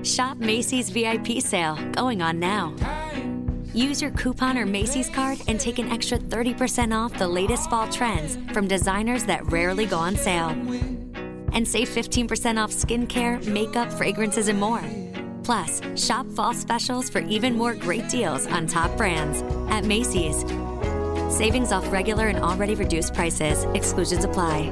Shop Macy's VIP sale, going on now. Use your coupon or Macy's card and take an extra 30% off the latest fall trends from designers that rarely go on sale. And save 15% off skincare, makeup, fragrances, and more. Plus, shop fall specials for even more great deals on top brands at Macy's. Savings off regular and already reduced prices. Exclusions apply.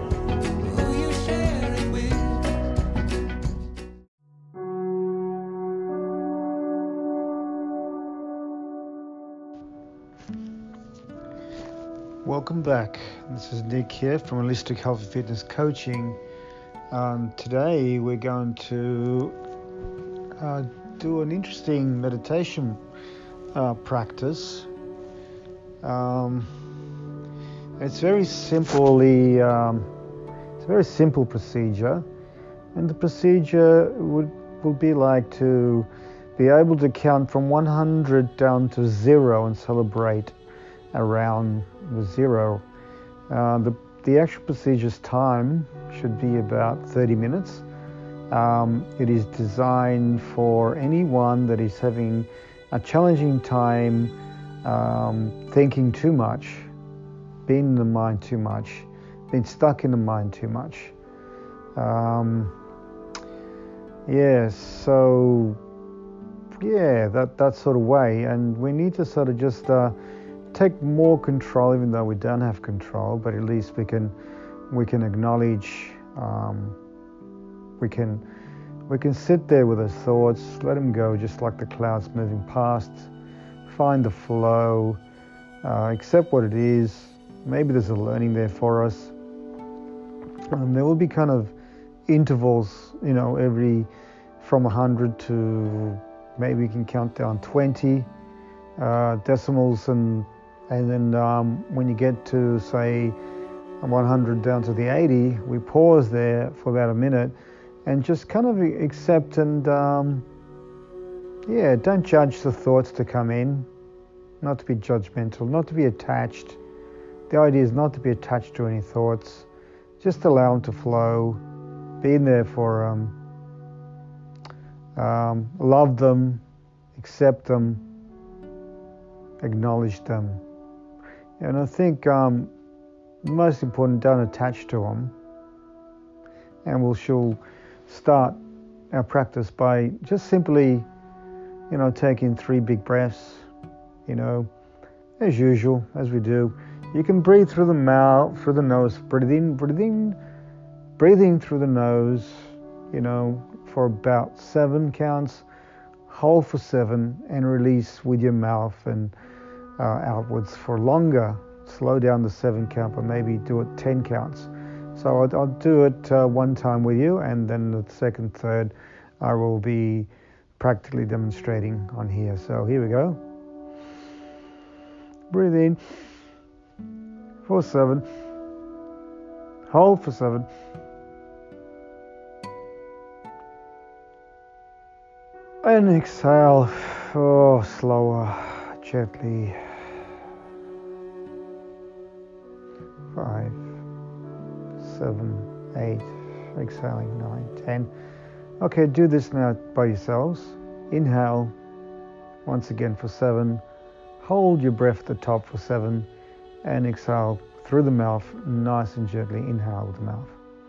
Welcome back. This is Nick here from Holistic Health and Fitness Coaching. Today we're going to do an interesting meditation practice. It's very simply, it's a very simple procedure, and the procedure will be like to be able to count from 100 down to 0 and celebrate around the 0. The actual procedure's time should be about 30 minutes. It is designed for anyone that is having a challenging time thinking too much, being in the mind too much, being stuck in the mind too much. That sort of way. And we need to sort of just take more control, even though we don't have control, but at least we can acknowledge, we can sit there with our thoughts, let them go just like the clouds moving past, find the flow, accept what it is. Maybe there's a learning there for us. There will be kind of intervals, every from 100 to maybe we can count down 20 decimals, and then when you get to say 100 down to the 80, we pause there for about a minute and just kind of accept and don't judge the thoughts to come in, not to be judgmental, not to be attached. The idea is not to be attached to any thoughts, just allow them to flow, be in there for love them, accept them, acknowledge them. And I think most important, don't attach to them. And she'll start our practice by just simply, taking 3 big breaths, as usual, as we do. You can breathe through the mouth, through the nose, breathing through the nose, for about 7 counts, hold for 7, and release with your mouth and outwards for longer. Slow down the 7 count, but maybe do it 10 counts. So I'll do it one time with you, and then the second, third, I will be practically demonstrating on here. So here we go. Breathe in for 7. Hold for 7. And exhale, slower, gently. 5, 7, 8, exhaling 9, 10. Okay, do this now by yourselves. Inhale once again for 7. Hold your breath at the top for 7, and exhale through the mouth, nice and gently. Inhale with the mouth.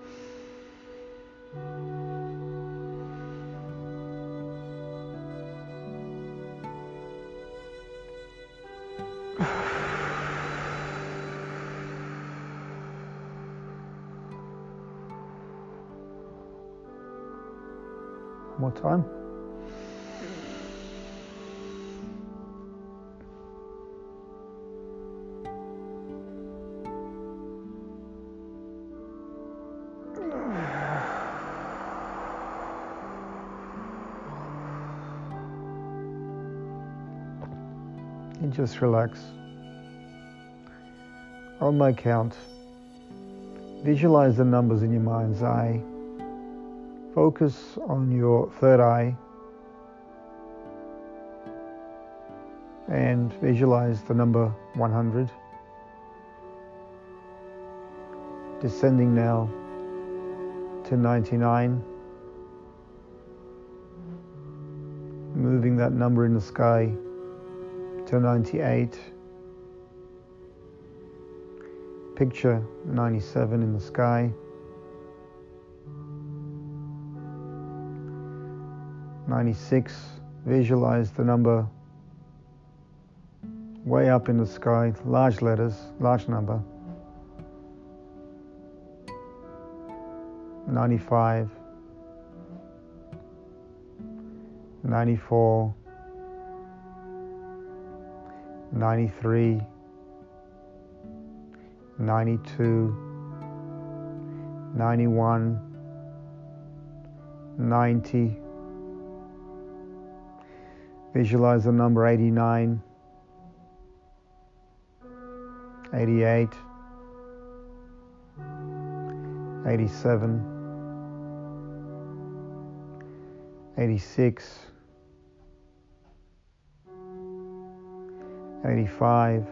More time. And just relax. On my count, visualize the numbers in your mind's eye. Focus on your third eye and visualize the number 100. Descending now to 99, moving that number in the sky to 98. Picture 97 in the sky. 96, visualize the number way up in the sky, large letters, large number. 95, 94, 93, 92, 91, 90. Visualize the number 89, 88, 87, 86, 85,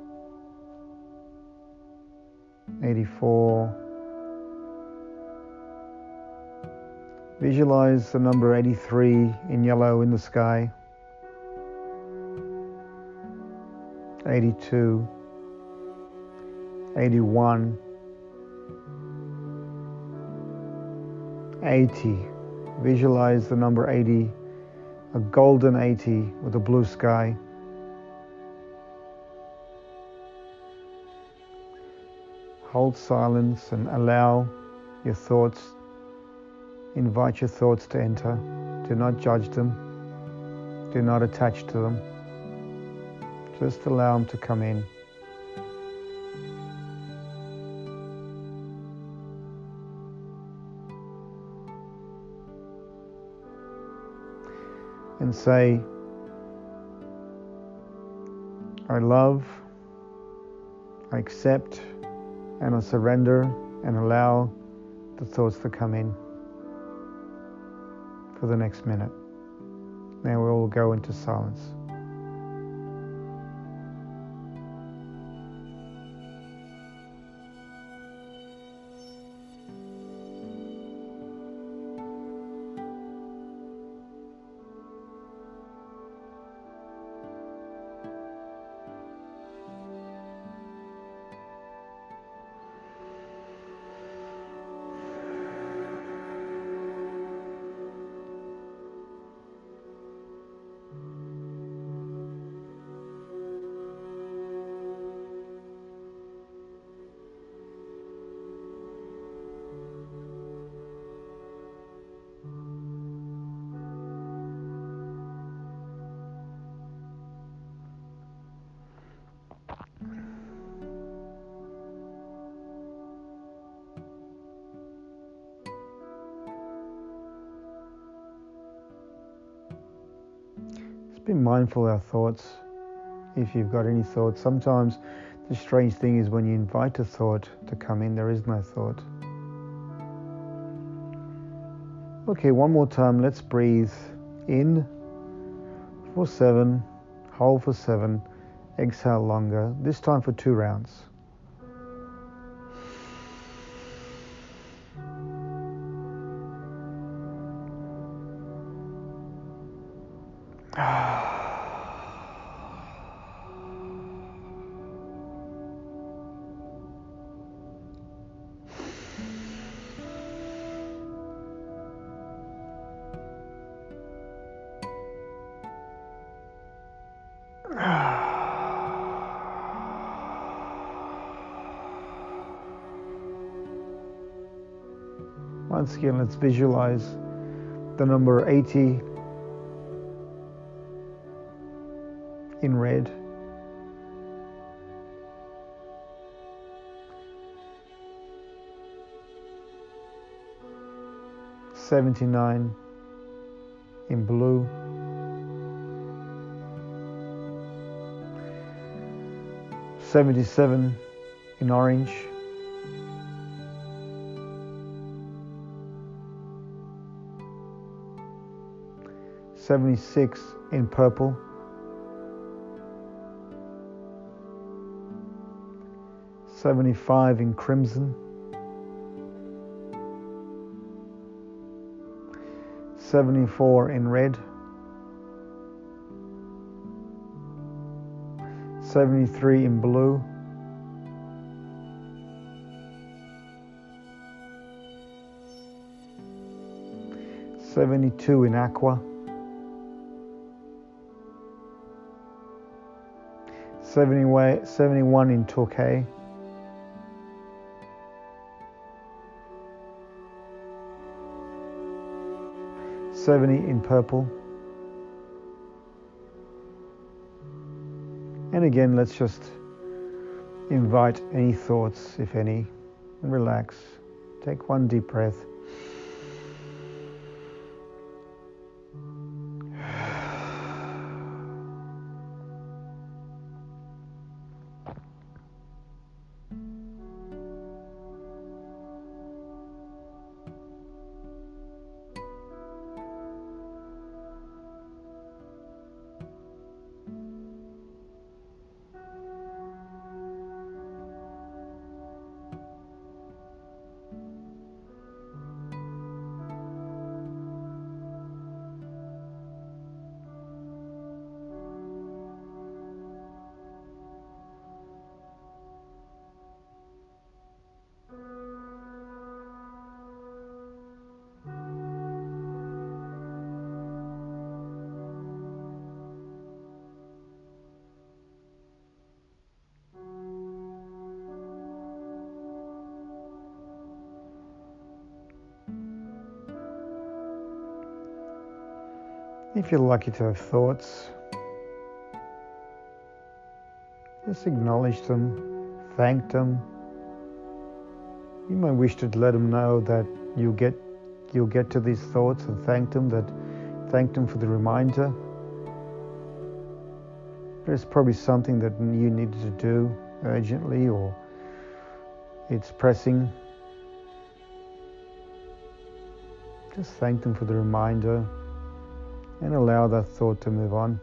84. Visualize the number 83 in yellow in the sky. 82, 81, 80. Visualize the number 80, a golden 80 with a blue sky. Hold silence and allow your thoughts, invite your thoughts to enter. Do not judge them. Do not attach to them. Just allow them to come in. And say, I love, I accept, and I surrender and allow the thoughts to come in for the next minute. Now we'll go into silence. Be mindful of our thoughts. If you've got any thoughts, sometimes the strange thing is when you invite a thought to come in, there is no thought. Okay, one more time. Let's breathe in for 7, hold for 7, exhale longer, this time for 2 rounds. Once again, let's visualize the number 80 in red. 79 in blue. 77 in orange. 76 in purple. 75 in crimson. 74 in red. 73 in blue, 72 in aqua, 71 in turquoise, 70 in purple. And again, let's just invite any thoughts, if any, and relax. Take one deep breath. If you're lucky to have thoughts, just acknowledge them, thank them. You might wish to let them know that you'll get to these thoughts and thank them for the reminder. There's probably something that you needed to do urgently, or it's pressing. Just thank them for the reminder and allow that thought to move on.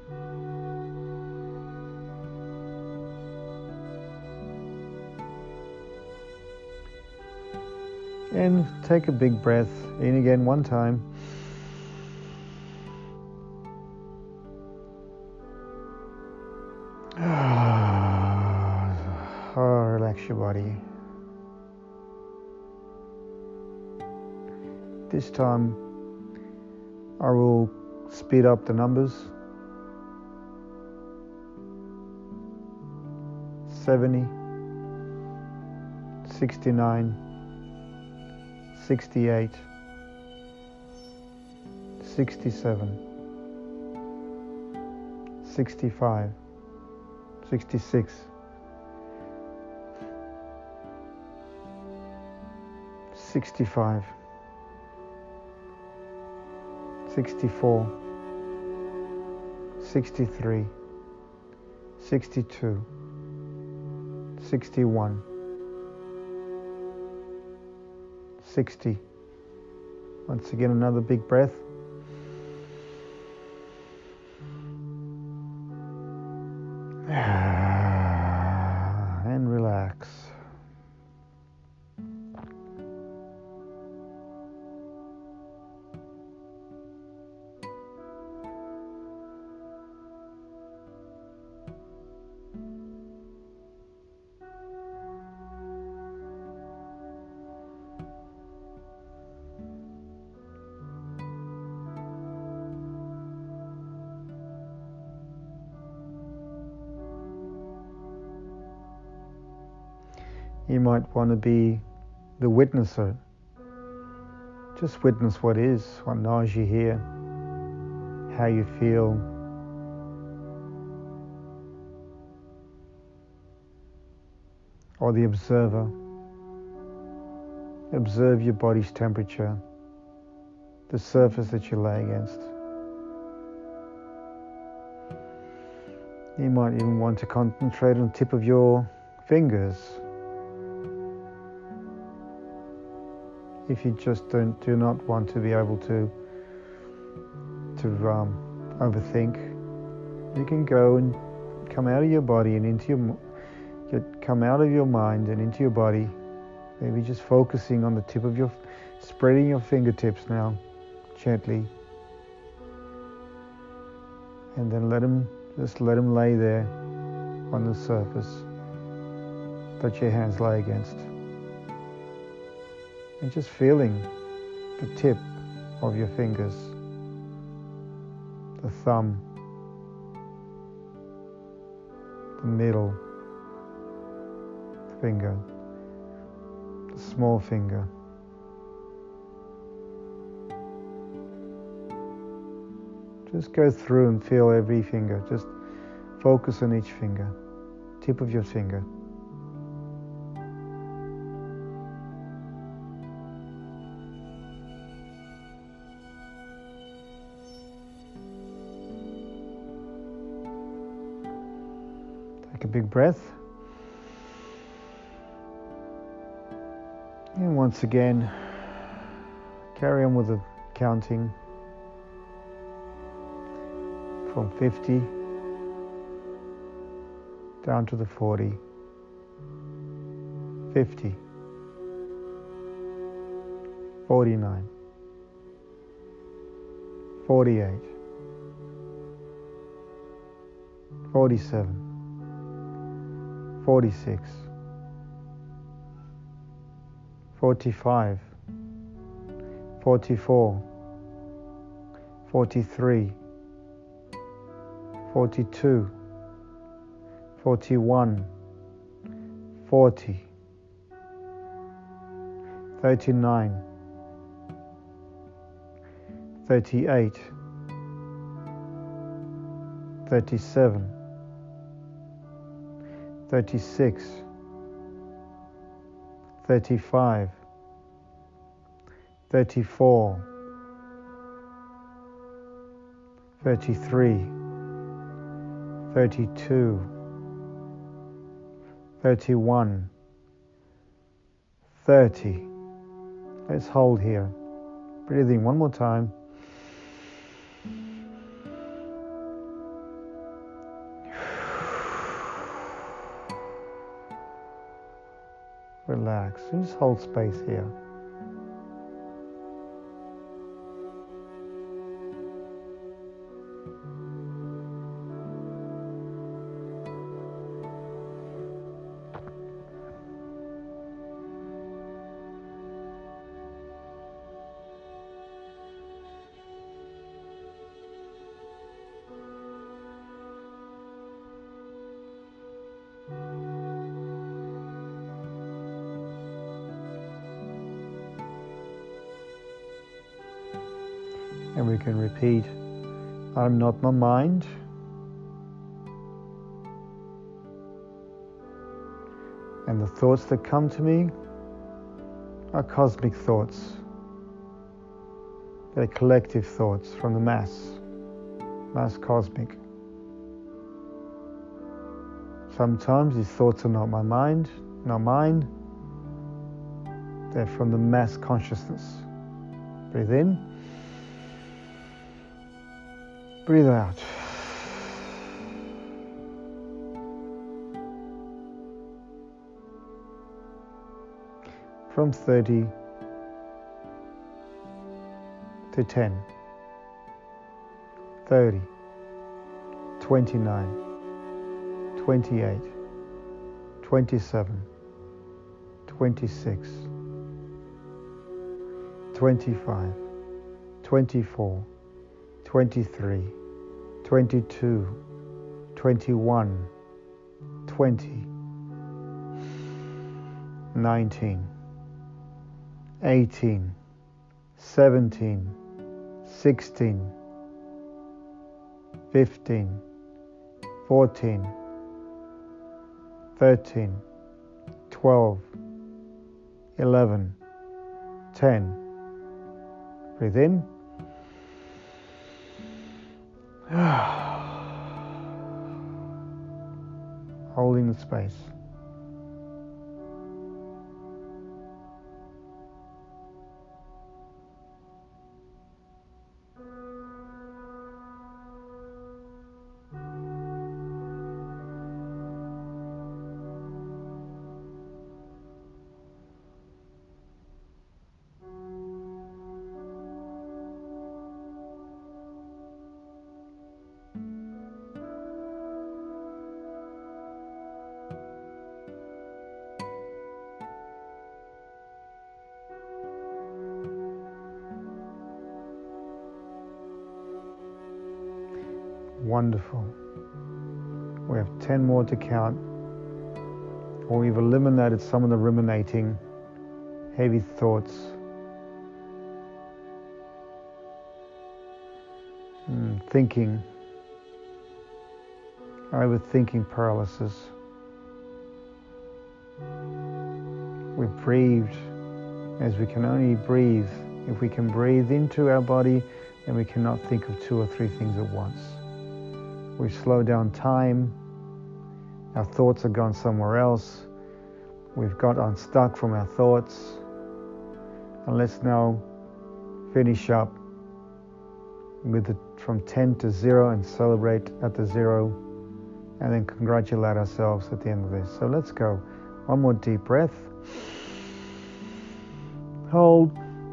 And take a big breath in again one time. Relax your body. This time I will speed up the numbers. 70, 69, 68, 67, 65, 66, 65, 64, 63, 62, 61, 60. Once again, another big breath. And relax. You might want to be the witnesser. Just witness what is, what nausea here, how you feel. Or the observer. Observe your body's temperature, the surface that you lay against. You might even want to concentrate on the tip of your fingers. If you just do not want to be able to overthink, you can go and come out of your body and come out of your mind and into your body. Maybe just focusing on the tip of spreading your fingertips now, gently, and then let them lay there. on the surface that your hands lay against. And just feeling the tip of your fingers, the thumb, the middle finger, the small finger. Just go through and feel every finger. Just focus on each finger, tip of your finger. Take a big breath. And once again, carry on with the counting from 50 down to the 40, 50, 49, 48, 47, 46, 45, 44, 43, 42, 41, 40, 39, 38, 37, 36, 35, 34, 33, 32, 31, 30. Let's hold here. Breathing one more time. Relax. Just hold space here. And we can repeat, I'm not my mind. And the thoughts that come to me are cosmic thoughts. They're collective thoughts from the mass cosmic. Sometimes these thoughts are not my mind, not mine. They're from the mass consciousness. Breathe in. Breathe out. From 30 to 10, 30, 29, 28, 27, 26, 25, 24, 23, 22, 21, 20, 19, 18, 17, 16, 15, 14, 13, 12, 11, 10. Breathe in. Holding the space. Wonderful. We have 10 more to count. Or we've eliminated some of the ruminating, heavy thoughts. Thinking. Overthinking paralysis. We've breathed as we can only breathe. If we can breathe into our body, then we cannot think of 2 or 3 things at once. We've slowed down time. Our thoughts have gone somewhere else. We've got unstuck from our thoughts. And let's now finish up with from 10 to 0 and celebrate at the 0, and then congratulate ourselves at the end of this. So let's go. One more deep breath. Hold.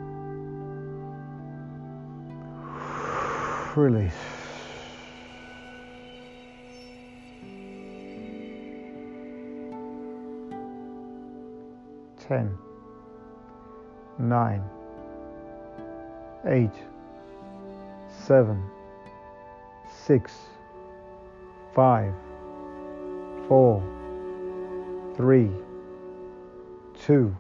Release. Ten, 9, 8, 7, 6, 5, 4, 3, 2,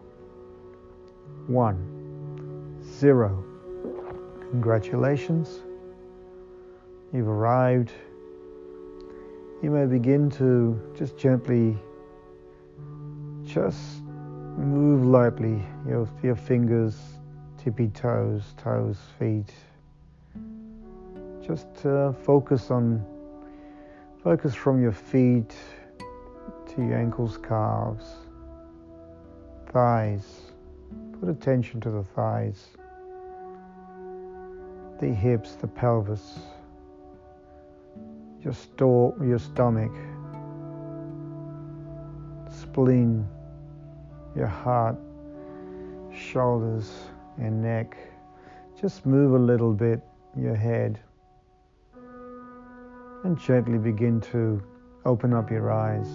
1, 0. Congratulations. You've arrived. You may begin to just gently move lightly your fingers, tippy toes, feet. Just focus from your feet to your ankles, calves, thighs. Put attention to the thighs, the hips, the pelvis, your stomach, spleen, your heart, shoulders and neck. Just move a little bit your head and gently begin to open up your eyes.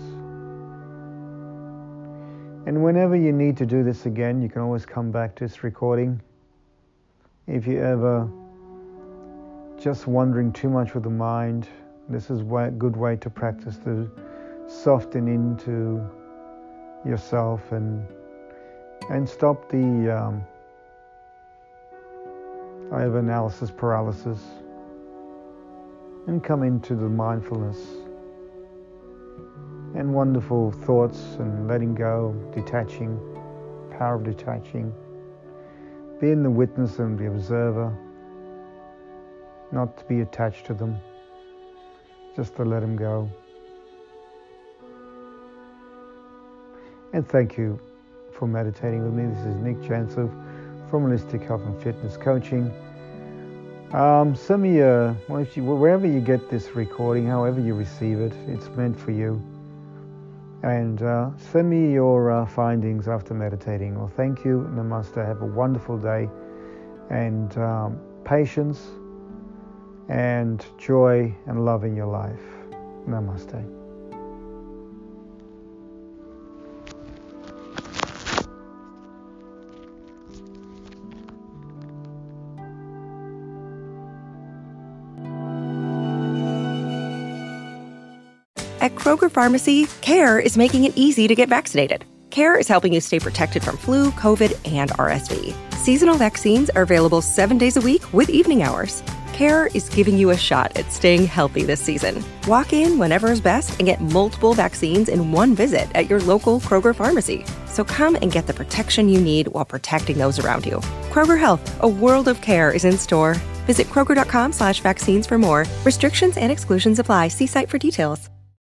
And whenever you need to do this again, you can always come back to this recording. If you're ever just wandering too much with the mind, this is a good way to practice to soften into yourself and stop the overanalysis paralysis and come into the mindfulness and wonderful thoughts and letting go, detaching, power of detaching, being the witness and the observer, not to be attached to them, just to let them go. And thank you for meditating with me. This is Nick Jantsev from Holistic Health and Fitness Coaching. Send me wherever you get this recording, however you receive it, it's meant for you. And send me your findings after meditating. Well, thank you. Namaste. Have a wonderful day. And patience and joy and love in your life. Namaste. At Kroger Pharmacy, CARE is making it easy to get vaccinated. CARE is helping you stay protected from flu, COVID, and RSV. Seasonal vaccines are available 7 days a week with evening hours. CARE is giving you a shot at staying healthy this season. Walk in whenever is best and get multiple vaccines in one visit at your local Kroger Pharmacy. So come and get the protection you need while protecting those around you. Kroger Health, a world of care is in store. Visit Kroger.com/vaccines for more. Restrictions and exclusions apply. See site for details.